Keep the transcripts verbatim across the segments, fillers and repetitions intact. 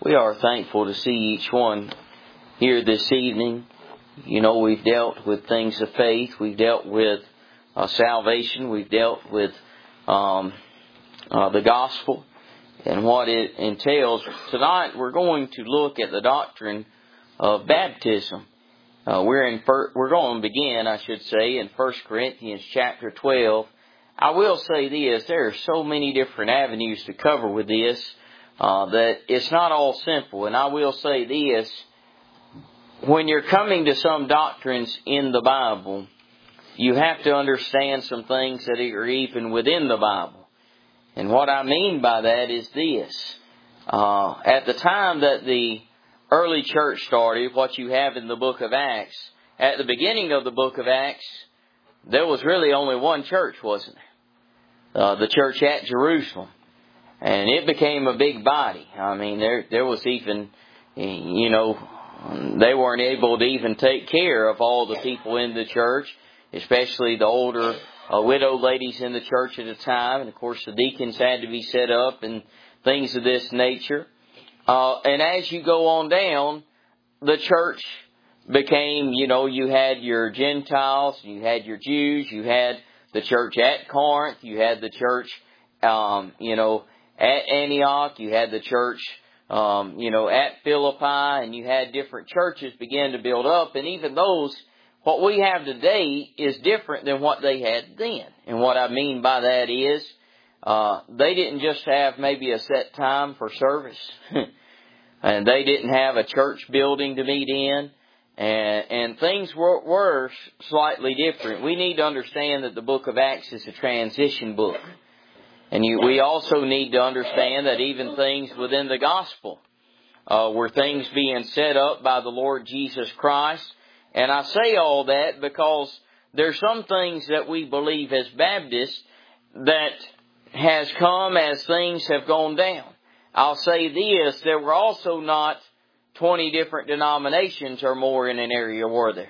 We are thankful to see each one here this evening. You know, we've dealt with things of faith. We've dealt with uh, salvation. We've dealt with um, uh, the gospel and what it entails. Tonight we're going to look at the doctrine of baptism. Uh, we're in. We're going to begin, I should say, in First Corinthians chapter twelve. I will say this: there are so many different avenues to cover with this uh, that it's not all simple. And I will say this: when you're coming to some doctrines in the Bible, you have to understand some things that are even within the Bible. And what I mean by that is this: uh, at the time that the early church started, what you have in the book of Acts, at the beginning of the book of Acts, there was really only one church, wasn't there? Uh, the church at Jerusalem. And it became a big body. I mean, there there was even, you know, they weren't able to even take care of all the people in the church, especially the older uh, widow ladies in the church at the time. And, of course, the deacons had to be set up and things of this nature. Uh, and as you go on down, the church became, you know, you had your Gentiles, you had your Jews, you had the church at Corinth, you had the church, um, you know, at Antioch, you had the church, um, you know, at Philippi, and you had different churches begin to build up. And even those, what we have today is different than what they had then. And what I mean by that is, uh, they didn't just have maybe a set time for service, and they didn't have a church building to meet in. And, and things were, were slightly different. We need to understand that the book of Acts is a transition book. And you, we also need to understand that even things within the gospel uh, were things being set up by the Lord Jesus Christ. And I say all that because there's some things that we believe as Baptists that has come as things have gone down. I'll say this: there were also not twenty different denominations or more in an area, were there?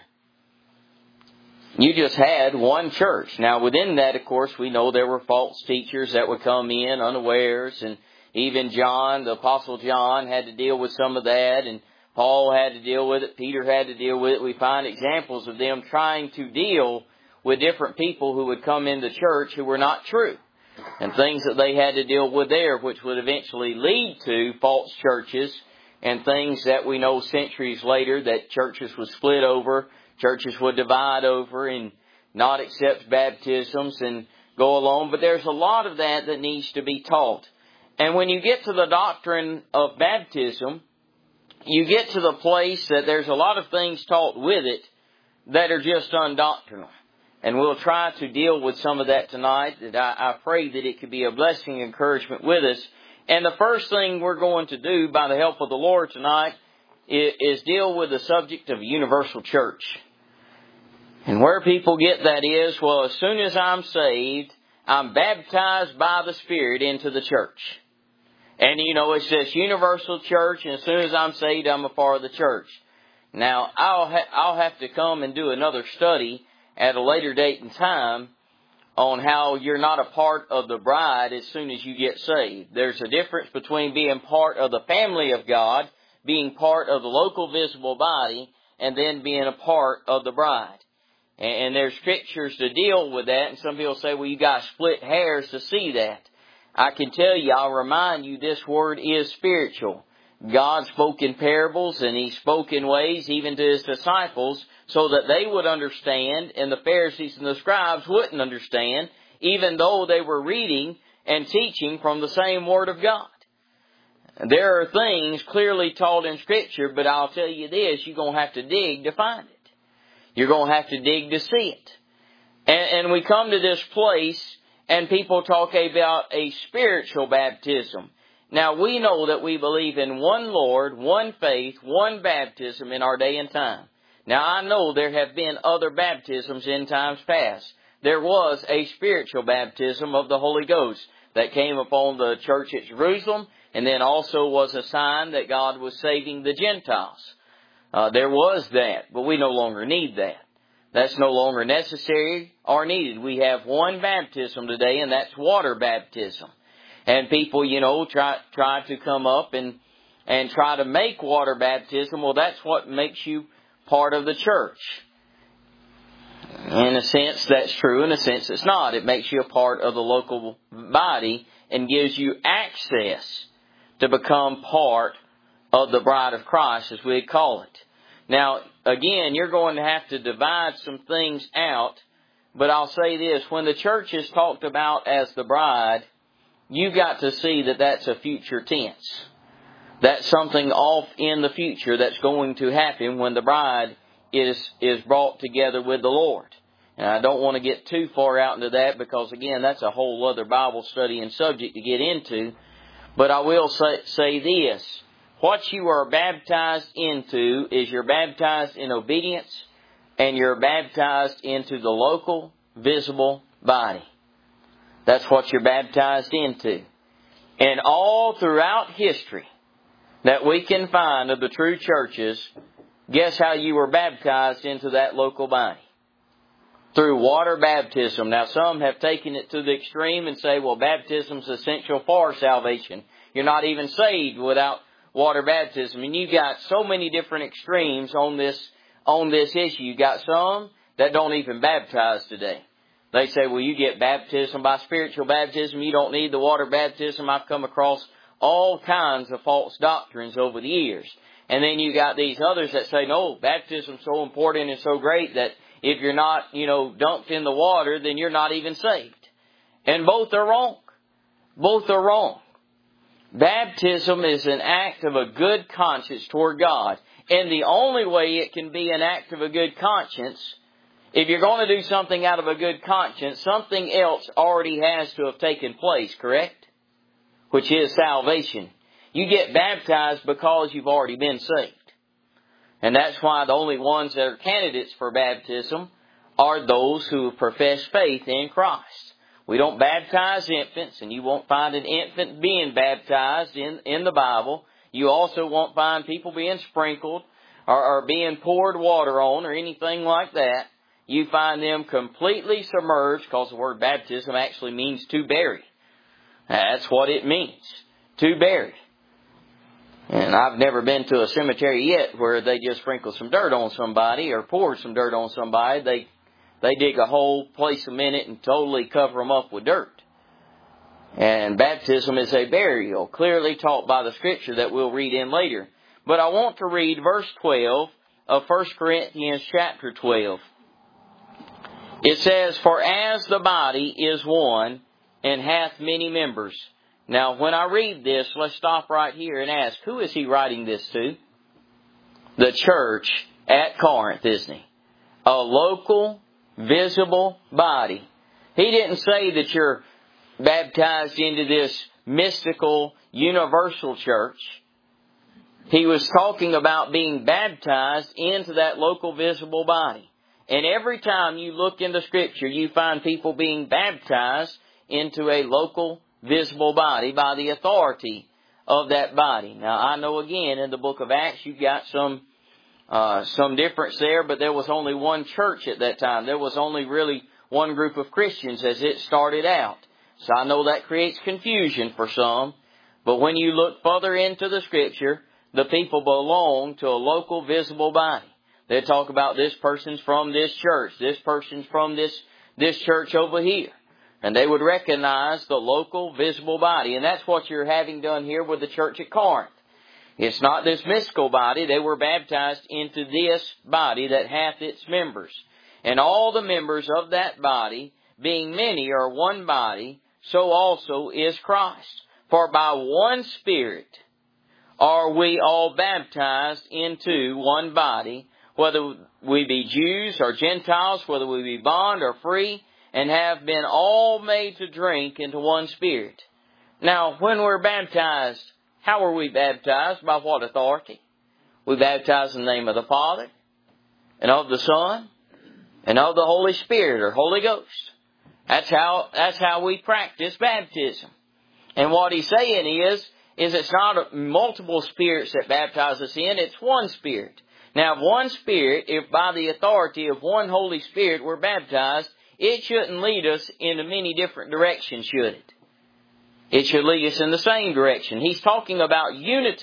You just had one church. Now, within that, of course, we know there were false teachers that would come in unawares, and even John, the Apostle John, had to deal with some of that, and Paul had to deal with it, Peter had to deal with it. We find examples of them trying to deal with different people who would come into church who were not true, and things that they had to deal with there, which would eventually lead to false churches, and things that we know centuries later that churches would split over, churches would divide over and not accept baptisms and go along. But there's a lot of that that needs to be taught. And when you get to the doctrine of baptism, you get to the place that there's a lot of things taught with it that are just undoctrinal. And we'll try to deal with some of that tonight. That I, I pray that it could be a blessing and encouragement with us. And the first thing we're going to do by the help of the Lord tonight is, is deal with the subject of universal church. And where people get that is, well, as soon as I'm saved, I'm baptized by the Spirit into the church. And, you know, it's this universal church, and as soon as I'm saved, I'm a part of the church. Now, I'll, ha- I'll have to come and do another study at a later date and time on how you're not a part of the bride as soon as you get saved. There's a difference between being part of the family of God, being part of the local visible body, and then being a part of the bride. And there's scriptures to deal with that, and some people say, well, you got to split hairs to see that. I can tell you, I'll remind you, this word is spiritual. God spoke in parables, and He spoke in ways even to His disciples so that they would understand, and the Pharisees and the scribes wouldn't understand, even though they were reading and teaching from the same Word of God. There are things clearly taught in Scripture, but I'll tell you this, you're going to have to dig to find it. You're going to have to dig to see it. And, and we come to this place, and people talk about a spiritual baptism. Now, we know that we believe in one Lord, one faith, one baptism in our day and time. Now, I know there have been other baptisms in times past. There was a spiritual baptism of the Holy Ghost that came upon the church at Jerusalem, and then also was a sign that God was saving the Gentiles. Uh, there was that, but we no longer need that. That's no longer necessary or needed. We have one baptism today, and that's water baptism. And people, you know, try try to come up and and try to make water baptism, well, that's what makes you part of the church. In a sense, that's true. In a sense, it's not. It makes you a part of the local body and gives you access to become part of the bride of Christ, as we'd call it. Now, again, you're going to have to divide some things out, but I'll say this. When the church is talked about as the bride, you've got to see that that's a future tense. That's something off in the future that's going to happen when the bride is is brought together with the Lord. And I don't want to get too far out into that because, again, that's a whole other Bible study and subject to get into. But I will say, say this. What you are baptized into is you're baptized in obedience and you're baptized into the local, visible body. That's what you're baptized into. And all throughout history that we can find of the true churches, guess how you were baptized into that local body? Through water baptism. Now, some have taken it to the extreme and say, well, baptism is essential for salvation. You're not even saved without water baptism. And you've got so many different extremes on this on this issue. You've got some that don't even baptize today. They say, well, you get baptism by spiritual baptism. You don't need the water baptism. I've come across all kinds of false doctrines over the years. And then you got these others that say, no, baptism's so important and so great that if you're not, you know, dunked in the water, then you're not even saved. And both are wrong. Both are wrong. Baptism is an act of a good conscience toward God. And the only way it can be an act of a good conscience, if you're going to do something out of a good conscience, something else already has to have taken place, correct? Which is salvation. You get baptized because you've already been saved. And that's why the only ones that are candidates for baptism are those who profess faith in Christ. We don't baptize infants, and you won't find an infant being baptized in, in the Bible. You also won't find people being sprinkled or, or being poured water on or anything like that. You find them completely submerged, because the word baptism actually means to bury. That's what it means, to bury. And I've never been to a cemetery yet where they just sprinkle some dirt on somebody or pour some dirt on somebody. They they dig a hole, place them in it, and totally cover them up with dirt. And baptism is a burial, clearly taught by the Scripture that we'll read in later. But I want to read verse twelve of First Corinthians chapter twelve. It says, for as the body is one and hath many members. Now, when I read this, let's stop right here and ask, who is he writing this to? The church at Corinth, isn't he? A local, visible body. He didn't say that you're baptized into this mystical, universal church. He was talking about being baptized into that local, visible body. And every time you look into Scripture, you find people being baptized into a local, visible body by the authority of that body. Now, I know again in the book of Acts you've got some uh, some difference there, but there was only one church at that time. There was only really one group of Christians as it started out. So I know that creates confusion for some. But when you look further into the Scripture, the people belong to a local, visible body. They talk about this person's from this church, this person's from this this church over here. And they would recognize the local, visible body. And that's what you're having done here with the church at Corinth. It's not this mystical body. They were baptized into this body that hath its members. And all the members of that body, being many, are one body, so also is Christ. For by one Spirit are we all baptized into one body, whether we be Jews or Gentiles, whether we be bond or free, and have been all made to drink into one Spirit. Now, when we're baptized, how are we baptized? By what authority? We baptize in the name of the Father, and of the Son, and of the Holy Spirit, or Holy Ghost. That's how, that's how we practice baptism. And what he's saying is, is it's not multiple spirits that baptize us in, it's one Spirit. Now, if one Spirit, if by the authority of one Holy Spirit we're baptized, it shouldn't lead us into many different directions, should it? It should lead us in the same direction. He's talking about unity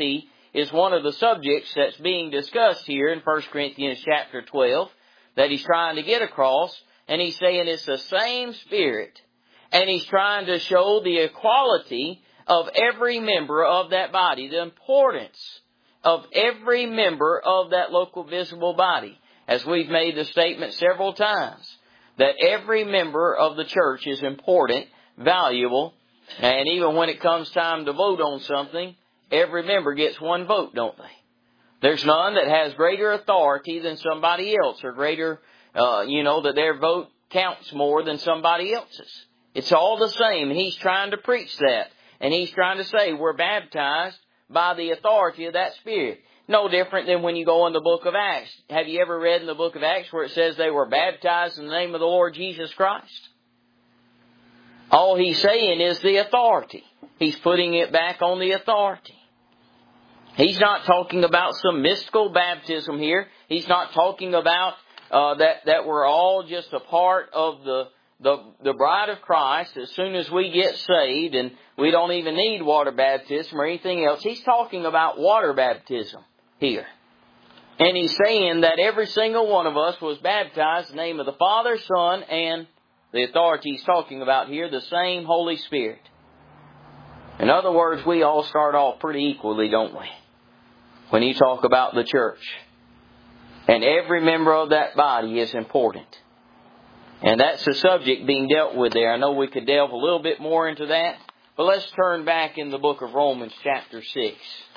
is one of the subjects that's being discussed here in First Corinthians chapter twelve that he's trying to get across. And he's saying it's the same Spirit. And he's trying to show the equality of every member of that body, the importance of every member of that local visible body. As we've made the statement several times, that every member of the church is important, valuable, and even when it comes time to vote on something, every member gets one vote, don't they? There's none that has greater authority than somebody else, or greater, uh, you know, that their vote counts more than somebody else's. It's all the same, and he's trying to preach that. And he's trying to say we're baptized by the authority of that Spirit. No different than when you go in the book of Acts. Have you ever read in the book of Acts where it says they were baptized in the name of the Lord Jesus Christ? All he's saying is the authority. He's putting it back on the authority. He's not talking about some mystical baptism here. He's not talking about uh, that, that we're all just a part of the, the, the bride of Christ as soon as we get saved and we don't even need water baptism or anything else. He's talking about water baptism here. And he's saying that every single one of us was baptized in the name of the Father, Son, and the authority he's talking about here, the same Holy Spirit. In other words, we all start off pretty equally, don't we? When you talk about the church. And every member of that body is important. And that's the subject being dealt with there. I know we could delve a little bit more into that. But let's turn back in the book of Romans chapter six.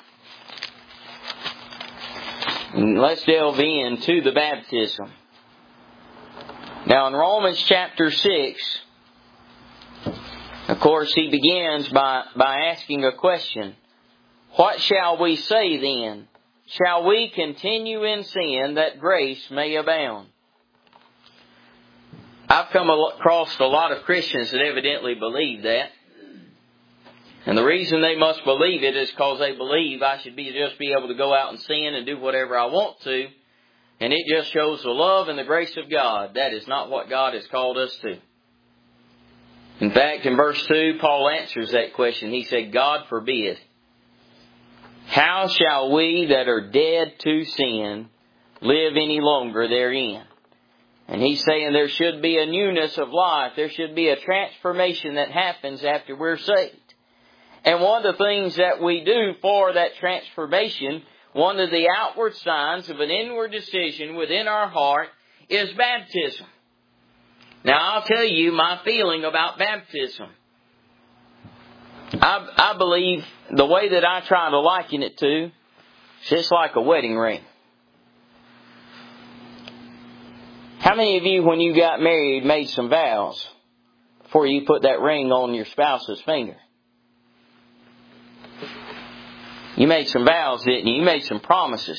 And let's delve into the baptism. Now in Romans chapter six, of course he begins by, by asking a question. What shall we say then? Shall we continue in sin that grace may abound? I've come across a lot of Christians that evidently believe that. And the reason they must believe it is because they believe I should be just be able to go out and sin and do whatever I want to. And it just shows the love and the grace of God. That is not what God has called us to. In fact, in verse two, Paul answers that question. He said, God forbid. How shall we that are dead to sin live any longer therein? And he's saying there should be a newness of life. There should be a transformation that happens after we're saved. And one of the things that we do for that transformation, one of the outward signs of an inward decision within our heart is baptism. Now I'll tell you my feeling about baptism. I, I believe the way that I try to liken it to, it's just like a wedding ring. How many of you, when you got married, made some vows before you put that ring on your spouse's finger? You made some vows, didn't you? You made some promises.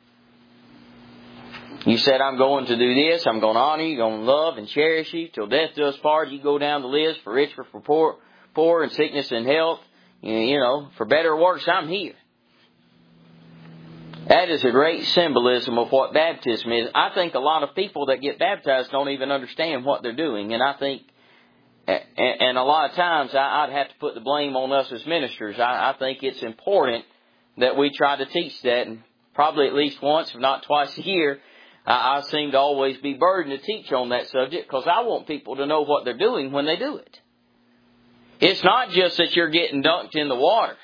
You said, I'm going to do this, I'm going to honor you, going to love and cherish you till death do us part. You go down the list for rich or for poor, poor and sickness and health. You know, for better or worse, I'm here. That is a great symbolism of what baptism is. I think a lot of people that get baptized don't even understand what they're doing. And I think, and a lot of times I'd have to put the blame on us as ministers. I think it's important that we try to teach that. And probably at least once, if not twice a year, I seem to always be burdened to teach on that subject because I want people to know what they're doing when they do it. It's not just that you're getting dunked in the water.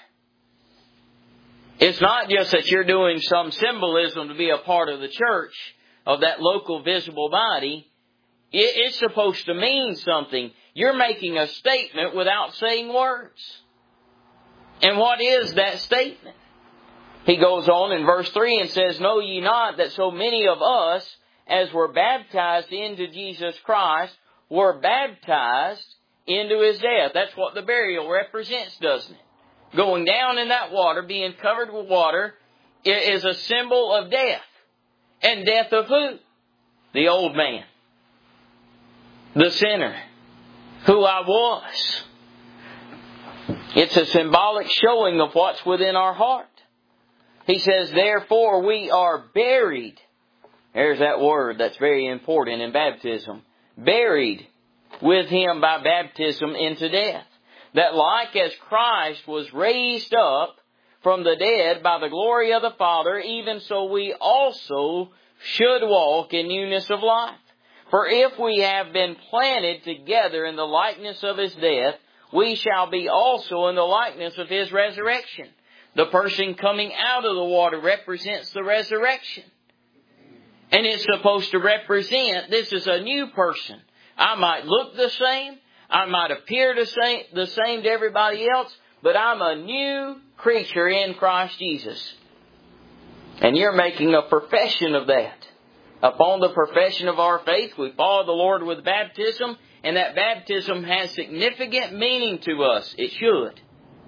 It's not just that you're doing some symbolism to be a part of the church, of that local visible body. It's supposed to mean something. You're making a statement without saying words. And what is that statement? He goes on in verse three and says, Know ye not that so many of us, as were baptized into Jesus Christ, were baptized into His death? That's what the burial represents, doesn't it? Going down in that water, being covered with water, is a symbol of death. And death of who? The old man. The sinner. Who I was. It's a symbolic showing of what's within our heart. He says, therefore we are buried. There's that word that's very important in baptism. Buried with Him by baptism into death. That like as Christ was raised up from the dead by the glory of the Father, even so we also should walk in newness of life. For if we have been planted together in the likeness of His death, we shall be also in the likeness of His resurrection. The person coming out of the water represents the resurrection. And it's supposed to represent this is a new person. I might look the same. I might appear the same, the same to everybody else. But I'm a new creature in Christ Jesus. And you're making a profession of that. Upon the profession of our faith, we follow the Lord with baptism. And that baptism has significant meaning to us. It should.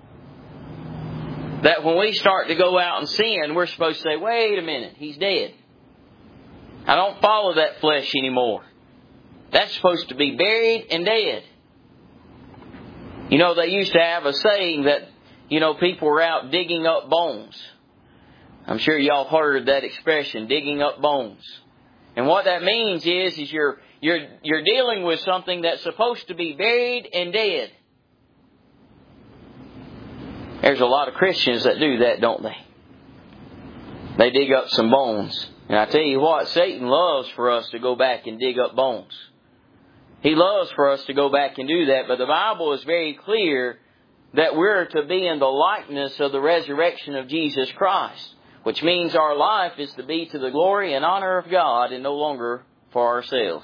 That when we start to go out and sin, we're supposed to say, wait a minute, He's dead. I don't follow that flesh anymore. That's supposed to be buried and dead. You know, they used to have a saying that, you know, people were out digging up bones. I'm sure y'all heard that expression, digging up bones. And what that means is, is you're, you're, you're dealing with something that's supposed to be buried and dead. There's a lot of Christians that do that, don't they? They dig up some bones. And I tell you what, Satan loves for us to go back and dig up bones. He loves for us to go back and do that. But the Bible is very clear that we're to be in the likeness of the resurrection of Jesus Christ. Which means our life is to be to the glory and honor of God and no longer for ourselves.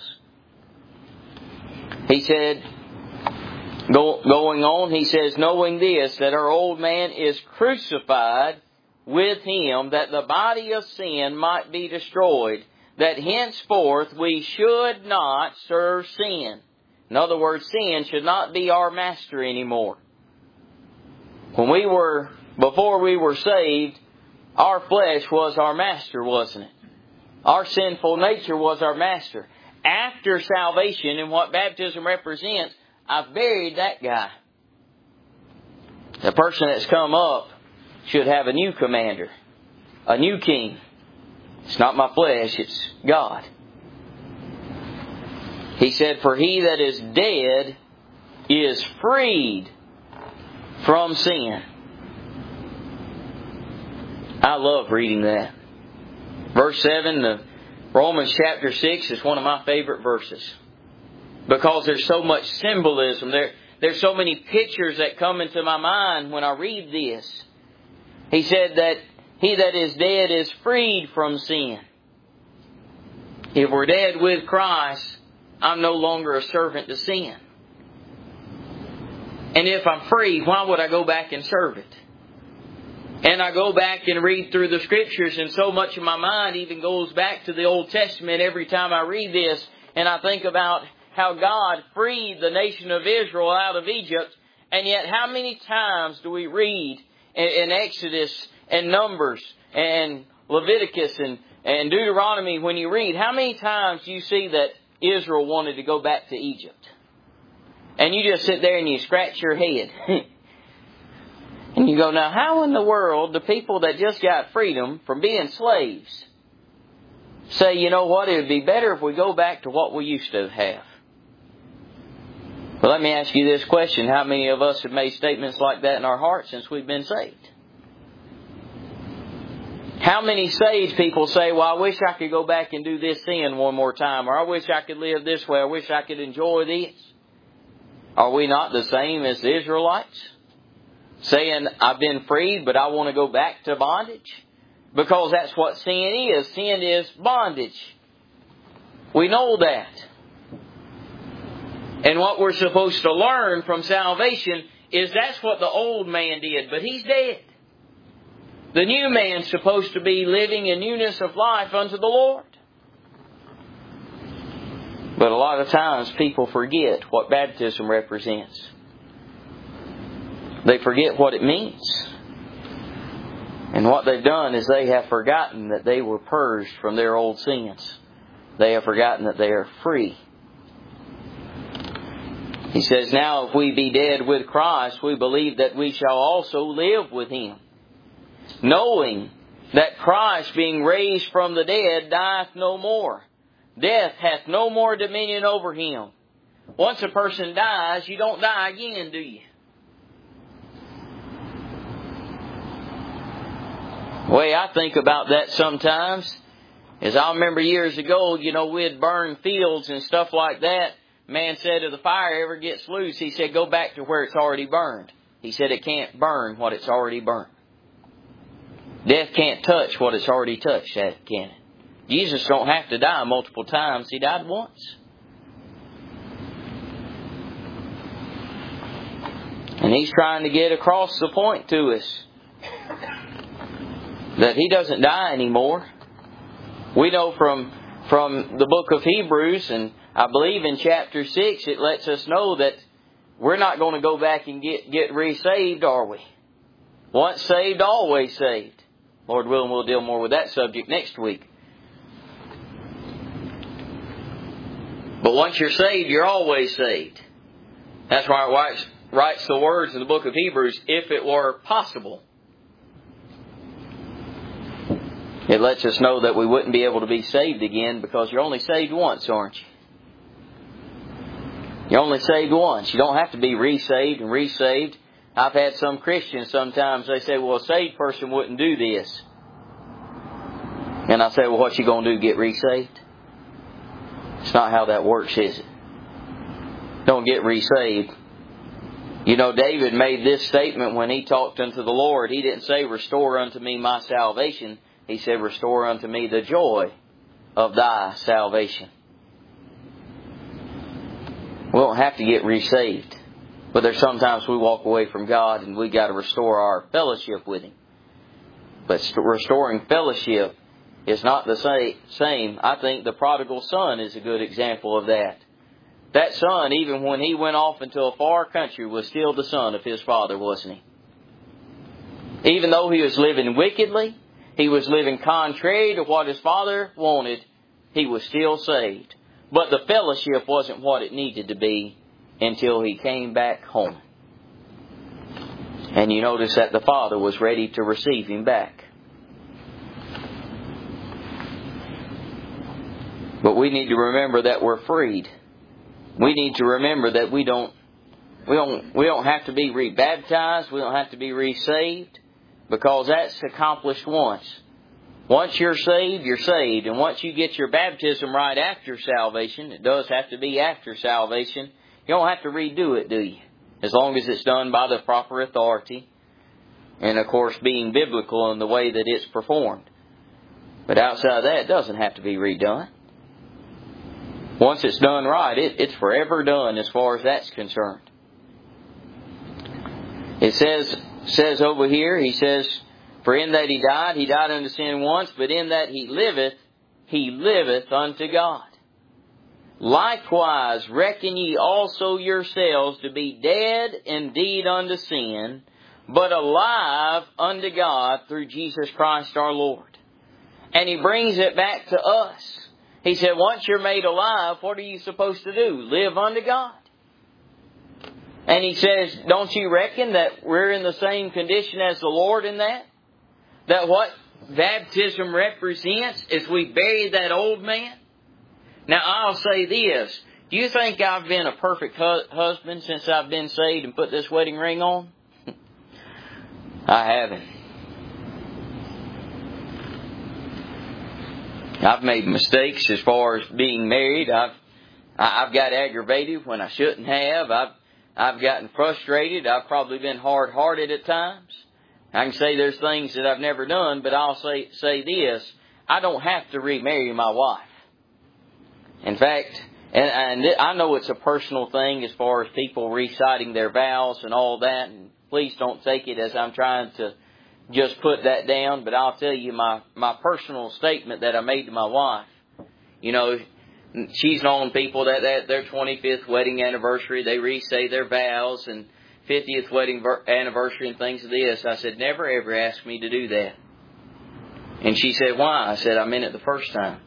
He said, go, going on, he says, knowing this, that our old man is crucified with Him, that the body of sin might be destroyed, that henceforth we should not serve sin. In other words, sin should not be our master anymore. When we were, before we were saved, our flesh was our master, wasn't it? Our sinful nature was our master. After salvation and what baptism represents, I've buried that guy. The person that's come up should have a new commander, a new king. It's not my flesh, it's God. He said, for he that is dead is freed from sin. I love reading that. Verse seven, the Romans chapter six is one of my favorite verses. Because there's so much symbolism. There, there's so many pictures that come into my mind when I read this. He said that he that is dead is freed from sin. If we're dead with Christ, I'm no longer a servant to sin. And if I'm free, why would I go back and serve it? And I go back and read through the Scriptures, and so much of my mind even goes back to the Old Testament every time I read this. And I think about how God freed the nation of Israel out of Egypt. And yet how many times do we read in Exodus and Numbers and Leviticus and, and Deuteronomy, when you read, how many times do you see that Israel wanted to go back to Egypt? And you just sit there and you scratch your head. And you go, now how in the world do people that just got freedom from being slaves say, you know what, it would be better if we go back to what we used to have? Well, let me ask you this question. How many of us have made statements like that in our hearts since we've been saved? How many saved people say, well, I wish I could go back and do this sin one more time, or I wish I could live this way, I wish I could enjoy this? Are we not the same as the Israelites? Saying, I've been freed, but I want to go back to bondage? Because that's what sin is. Sin is bondage. We know that. And what we're supposed to learn from salvation is that's what the old man did, but he's dead. The new man's supposed to be living in newness of life unto the Lord. But a lot of times people forget what baptism represents. They forget what it means. And what they've done is they have forgotten that they were purged from their old sins. They have forgotten that they are free. He says, now if we be dead with Christ, we believe that we shall also live with Him. Knowing that Christ, being raised from the dead, dieth no more. Death hath no more dominion over him. Once a person dies, you don't die again, do you? The way I think about that sometimes is I remember years ago, you know, we'd burn fields and stuff like that. Man said if the fire ever gets loose, he said, go back to where it's already burned. He said it can't burn what it's already burned. Death can't touch what it's already touched, can it? Jesus don't have to die multiple times. He died once. And He's trying to get across the point to us that He doesn't die anymore. We know from, from the book of Hebrews, and I believe in chapter six, it lets us know that we're not going to go back and get, get re-saved, are we? Once saved, always saved. Lord willing, we'll deal more with that subject next week. But once you're saved, you're always saved. That's why it writes, writes the words in the book of Hebrews, if it were possible. It lets us know that we wouldn't be able to be saved again because you're only saved once, aren't you? You're only saved once. You don't have to be re-saved and re-saved. I've had some Christians sometimes, they say, well, a saved person wouldn't do this. And I say, well, what you going to do, get re-saved? It's not how that works, is it? Don't get re-saved. You know, David made this statement when he talked unto the Lord. He didn't say, restore unto me my salvation. He said, restore unto me the joy of thy salvation. We don't have to get re-saved. But there's sometimes we walk away from God and we got to restore our fellowship with Him. But restoring fellowship is not the same. I think the prodigal son is a good example of that. That son, even when he went off into a far country, was still the son of his father, wasn't he? Even though he was living wickedly, he was living contrary to what his father wanted, he was still saved. But the fellowship wasn't what it needed to be until he came back home. And you notice that the father was ready to receive him back. But we need to remember that we're freed. We need to remember that we don't we don't we don't have to be rebaptized, we don't have to be resaved, because that's accomplished once. Once you're saved, you're saved. And once you get your baptism right after salvation, it does have to be after salvation, you don't have to redo it, do you? As long as it's done by the proper authority. And of course being biblical in the way that it's performed. But outside of that, it doesn't have to be redone. Once it's done right, it, it's forever done as far as that's concerned. It says, says over here, he says, for in that he died, he died unto sin once, but in that he liveth, he liveth unto God. Likewise, reckon ye also yourselves to be dead indeed unto sin, but alive unto God through Jesus Christ our Lord. And he brings it back to us. He said, once you're made alive, what are you supposed to do? Live unto God. And he says, don't you reckon that we're in the same condition as the Lord in that? That what baptism represents is we bury that old man? Now I'll say this. Do you think I've been a perfect hu- husband since I've been saved and put this wedding ring on? I haven't. I've made mistakes as far as being married. I've I've got aggravated when I shouldn't have. I've I've gotten frustrated. I've probably been hard-hearted at times. I can say there's things that I've never done, but I'll say say this: I don't have to remarry my wife. In fact, and, and I know it's a personal thing as far as people reciting their vows and all that. And please don't take it as I'm trying to just put that down, but I'll tell you my, my personal statement that I made to my wife. You know, she's known people that at their twenty-fifth wedding anniversary, they re-say their vows, and fiftieth wedding anniversary and things of this. I said, never ever ask me to do that. And she said, why? I said, I meant it the first time.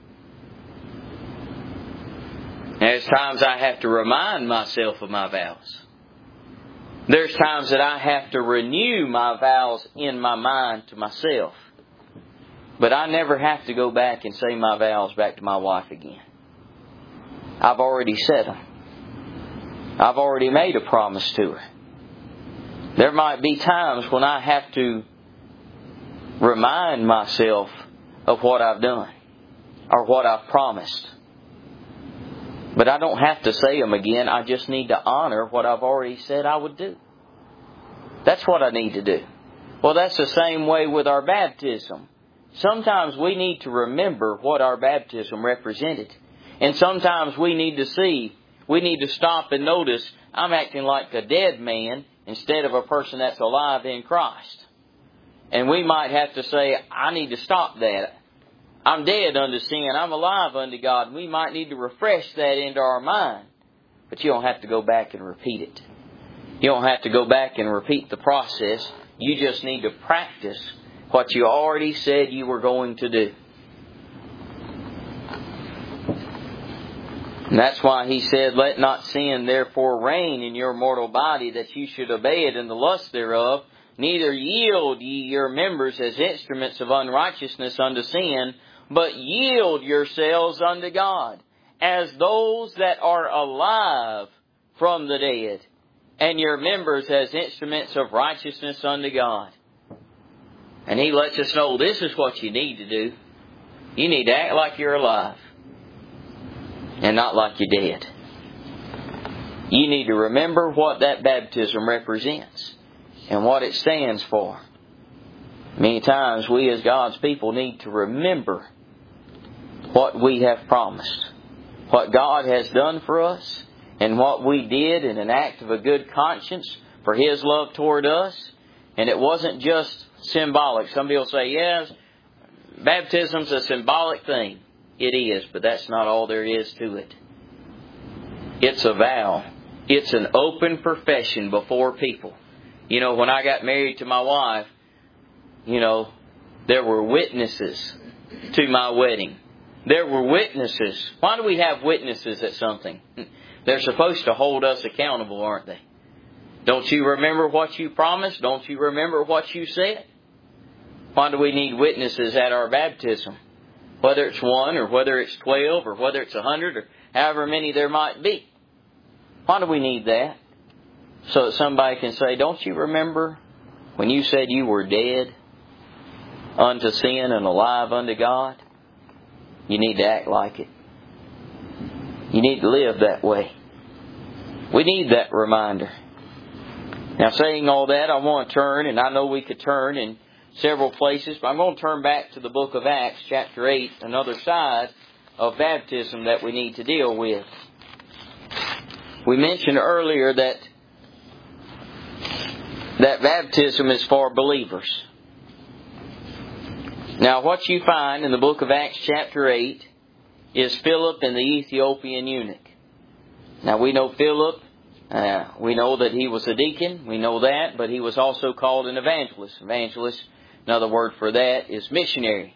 There's times I have to remind myself of my vows. There's times that I have to renew my vows in my mind to myself. But I never have to go back and say my vows back to my wife again. I've already said them. I've already made a promise to her. There might be times when I have to remind myself of what I've done or what I've promised. But I don't have to say them again. I just need to honor what I've already said I would do. That's what I need to do. Well, that's the same way with our baptism. Sometimes we need to remember what our baptism represented. And sometimes we need to see, we need to stop and notice, I'm acting like a dead man instead of a person that's alive in Christ. And we might have to say, I need to stop that. I'm dead unto sin. I'm alive unto God. And we might need to refresh that into our mind. But you don't have to go back and repeat it. You don't have to go back and repeat the process. You just need to practice what you already said you were going to do. And that's why He said, let not sin therefore reign in your mortal body, that you should obey it in the lust thereof. Neither yield ye your members as instruments of unrighteousness unto sin, but yield yourselves unto God, as those that are alive from the dead, and your members as instruments of righteousness unto God. And He lets us know this is what you need to do. You need to act like you're alive and not like you're dead. You need to remember what that baptism represents and what it stands for. Many times we as God's people need to remember what we have promised, what God has done for us, and what we did in an act of a good conscience for His love toward us. And it wasn't just symbolic. Some people say, yes, baptism's a symbolic thing. It is, but that's not all there is to it. It's a vow. It's an open profession before people. You know, when I got married to my wife, you know, there were witnesses to my wedding. There were witnesses. Why do we have witnesses at something? They're supposed to hold us accountable, aren't they? Don't you remember what you promised? Don't you remember what you said? Why do we need witnesses at our baptism? Whether it's one or whether it's twelve or whether it's a hundred or however many there might be. Why do we need that? So that somebody can say, don't you remember when you said you were dead unto sin and alive unto God? You need to act like it. You need to live that way. We need that reminder. Now, saying all that, I want to turn, and I know we could turn in several places, but I'm going to turn back to the book of Acts, chapter eight, another side of baptism that we need to deal with. We mentioned earlier that that baptism is for believers. Now, what you find in the book of Acts, chapter eight, is Philip and the Ethiopian eunuch. Now, we know Philip. Uh, we know that he was a deacon. We know that, but he was also called an evangelist. Evangelist, another word for that, is missionary.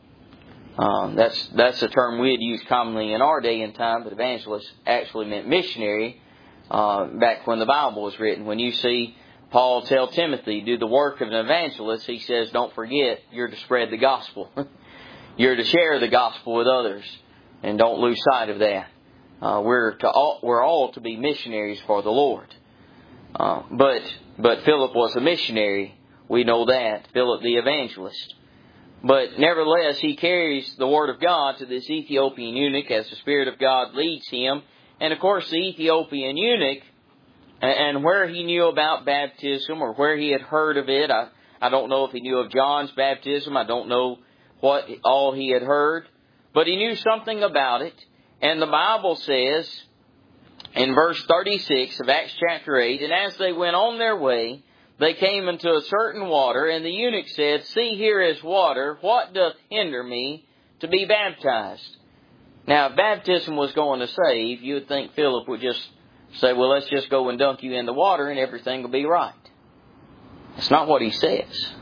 Um, that's that's a term we'd use commonly in our day and time, but evangelist actually meant missionary uh, back when the Bible was written. When you see Paul tell Timothy, do the work of an evangelist, he says, don't forget, you're to spread the gospel. You're to share the gospel with others, and don't lose sight of that. Uh, we're to all, we're all to be missionaries for the Lord. Uh, but but Philip was a missionary. We know that. Philip the evangelist. But nevertheless, he carries the Word of God to this Ethiopian eunuch as the Spirit of God leads him. And of course, the Ethiopian eunuch, and where he knew about baptism or where he had heard of it, I, I don't know if he knew of John's baptism. I don't know what all he had heard. But he knew something about it. And the Bible says in verse thirty-six of Acts chapter eight, and as they went on their way, they came into a certain water, and the eunuch said, see, here is water. What doth hinder me to be baptized? Now, if baptism was going to save, you would think Philip would just say, well, let's just go and dunk you in the water and everything will be right. That's not what he says.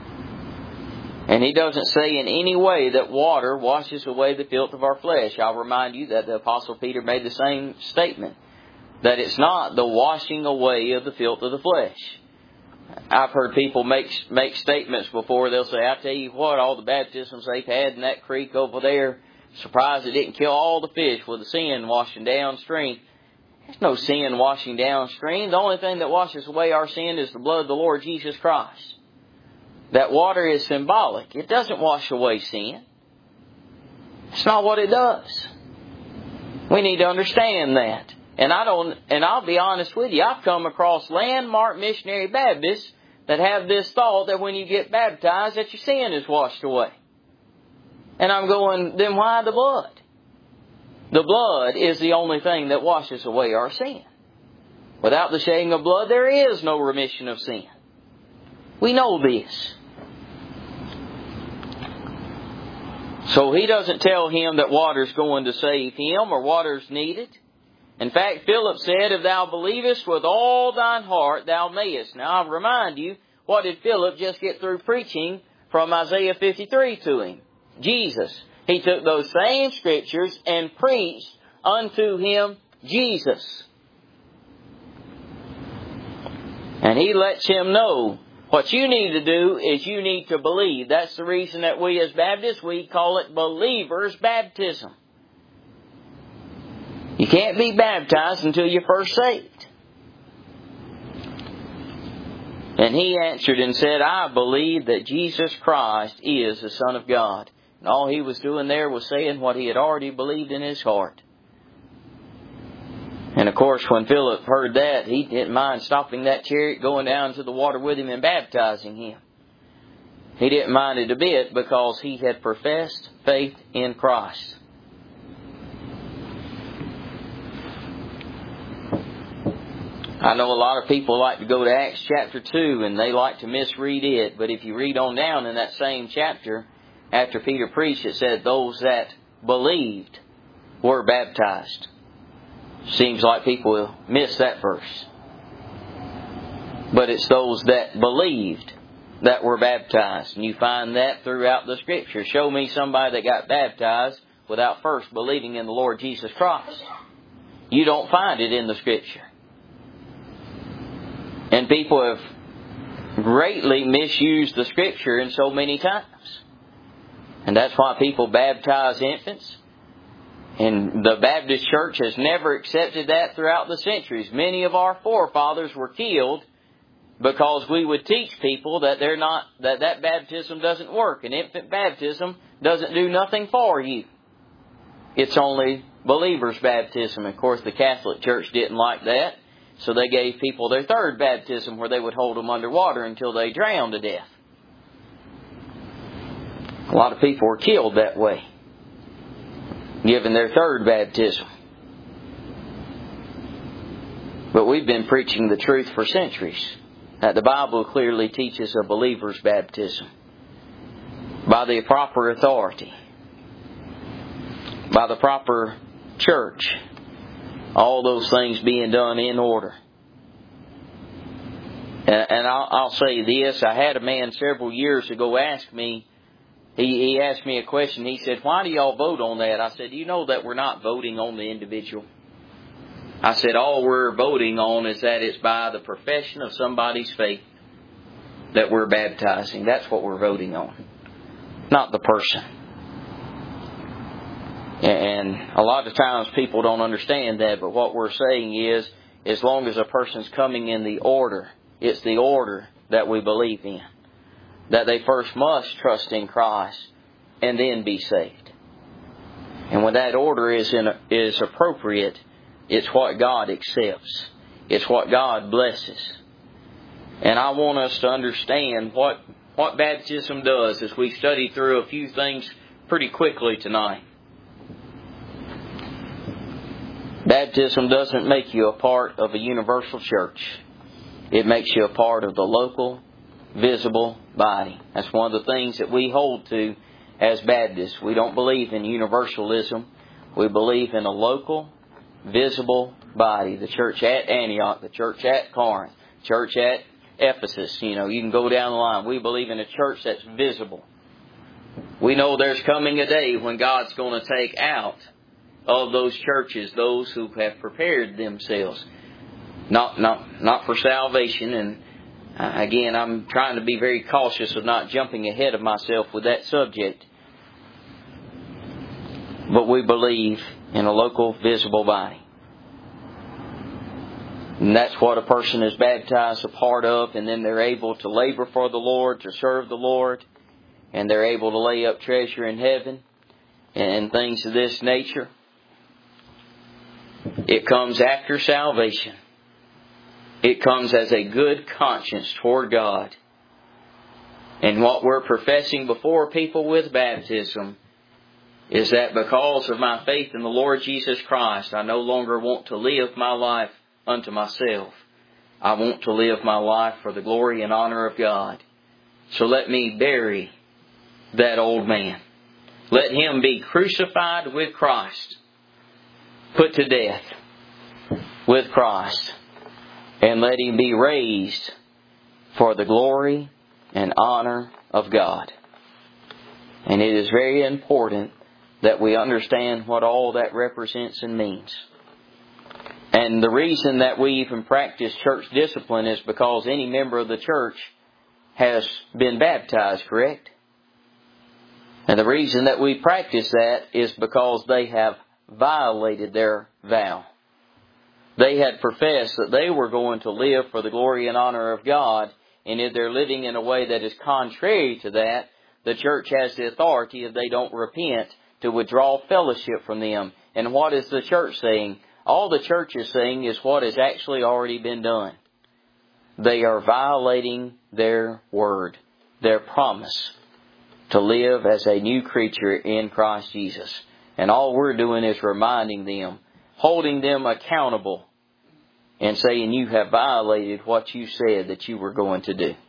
And he doesn't say in any way that water washes away the filth of our flesh. I'll remind you that the Apostle Peter made the same statement, that it's not the washing away of the filth of the flesh. I've heard people make make statements before. They'll say, I tell you what, all the baptisms they've had in that creek over there, surprised it didn't kill all the fish with the sin washing downstream. There's no sin washing downstream. The only thing that washes away our sin is the blood of the Lord Jesus Christ. that water is symbolic. It doesn't wash away sin. It's not what it does. We need to understand that. And I don't, and I'll be honest with you, I've come across landmark missionary Baptists that have this thought that when you get baptized that your sin is washed away. And I'm going, then why the blood? The blood is the only thing that washes away our sin. Without the shedding of blood, there is no remission of sin. We know this. So He doesn't tell him that water's going to save him or water's needed. In fact, Philip said, if thou believest with all thine heart, thou mayest. Now, I'll remind you, what did Philip just get through preaching from Isaiah fifty-three to him? Jesus. He took those same scriptures and preached unto him Jesus. And he lets him know, what you need to do is you need to believe. That's the reason that we as Baptists, we call it believer's baptism. You can't be baptized until you're first saved. And he answered and said, I believe that Jesus Christ is the Son of God. And all he was doing there was saying what he had already believed in his heart. And of course, when Philip heard that, he didn't mind stopping that chariot, going down to the water with him and baptizing him. He didn't mind it a bit because he had professed faith in Christ. I know a lot of people like to go to Acts chapter two and they like to misread it. But if you read on down in that same chapter, after Peter preached, it said those that believed were baptized. Seems like people will miss that verse. But it's those that believed that were baptized. And you find that throughout the Scripture. Show me somebody that got baptized without first believing in the Lord Jesus Christ. You don't find it in the Scripture. And people have greatly misused the Scripture in so many times. And that's why people baptize infants. And the Baptist Church has never accepted that throughout the centuries. Many of our forefathers were killed because we would teach people that they're not, that that baptism doesn't work. And infant baptism doesn't do nothing for you. It's only believer's baptism. Of course, the Catholic Church didn't like that. So they gave people their third baptism where they would hold them underwater until they drowned to death. A lot of people were killed that way, given their third baptism. But we've been preaching the truth for centuries, that the Bible clearly teaches a believer's baptism by the proper authority, by the proper church, all those things being done in order. And I'll, I'll say this, I had a man several years ago ask me, He, he asked me a question. He said, why do y'all vote on that? I said, you know that we're not voting on the individual. I said, all we're voting on is that it's by the profession of somebody's faith that we're baptizing. That's what we're voting on, not the person. And a lot of times people don't understand that, but what we're saying is, as long as a person's coming in the order, it's the order that we believe in. That they first must trust in Christ and then be saved. And when that order is in, is appropriate, it's what God accepts. It's what God blesses. And I want us to understand what, what baptism does as we study through a few things pretty quickly tonight. Baptism doesn't make you a part of a universal church. It makes you a part of the local, visible body. That's one of the things that we hold to as Baptists. We don't believe in universalism. We believe in a local, visible body. The church at Antioch, the church at Corinth, church at Ephesus. You know, you can go down the line. We believe in a church that's visible. We know there's coming a day when God's going to take out of those churches those who have prepared themselves. Not, not, not for salvation. And again, I'm trying to be very cautious of not jumping ahead of myself with that subject. But we believe in a local, visible body. And that's what a person is baptized a part of. And then they're able to labor for the Lord, to serve the Lord. And they're able to lay up treasure in heaven and things of this nature. It comes after salvation. It comes as a good conscience toward God. And what we're professing before people with baptism is that because of my faith in the Lord Jesus Christ, I no longer want to live my life unto myself. I want to live my life for the glory and honor of God. So let me bury that old man. Let him be crucified with Christ, put to death with Christ, and let him be raised for the glory and honor of God. And it is very important that we understand what all that represents and means. And the reason that we even practice church discipline is because any member of the church has been baptized, correct? And the reason that we practice that is because they have violated their vow. They had professed that they were going to live for the glory and honor of God, and if they're living in a way that is contrary to that, the church has the authority, if they don't repent, to withdraw fellowship from them. And what is the church saying? All the church is saying is what has actually already been done. They are violating their word, their promise to live as a new creature in Christ Jesus. And all we're doing is reminding them, holding them accountable, and saying you have violated what you said that you were going to do.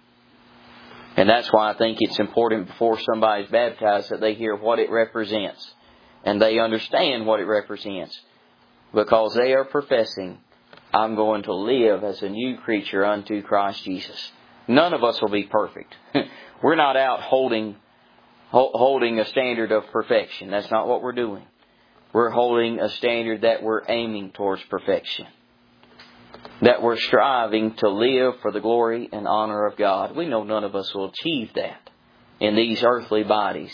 And that's why I think it's important before somebody's baptized that they hear what it represents. And they understand what it represents. Because they are professing, I'm going to live as a new creature unto Christ Jesus. None of us will be perfect. We're not out holding, holding a standard of perfection. That's not what we're doing. We're holding a standard that we're aiming towards perfection. That we're striving to live for the glory and honor of God. We know none of us will achieve that in these earthly bodies.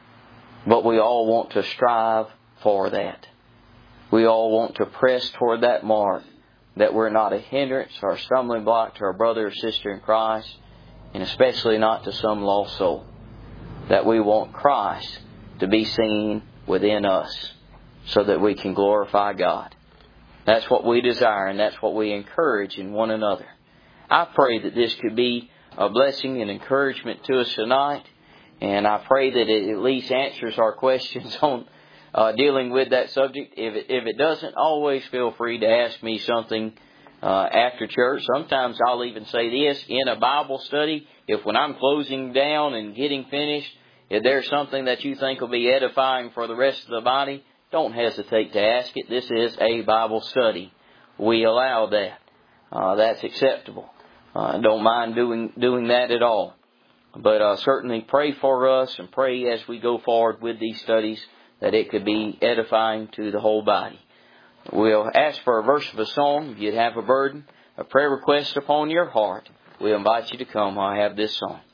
But we all want to strive for that. We all want to press toward that mark, that we're not a hindrance or a stumbling block to our brother or sister in Christ, and especially not to some lost soul. That we want Christ to be seen within us so that we can glorify God. That's what we desire, and that's what we encourage in one another. I pray that this could be a blessing and encouragement to us tonight, and I pray that it at least answers our questions on uh, dealing with that subject. If it, if it doesn't, always feel free to ask me something uh, after church. Sometimes I'll even say this in a Bible study. If when I'm closing down and getting finished, if there's something that you think will be edifying for the rest of the body, don't hesitate to ask it. This is a Bible study. We allow that. Uh, that's acceptable. Uh, don't mind doing doing that at all. But uh, certainly pray for us and pray as we go forward with these studies that it could be edifying to the whole body. We'll ask for a verse of a song. If you'd have a burden, a prayer request upon your heart, we invite you to come while I have this song.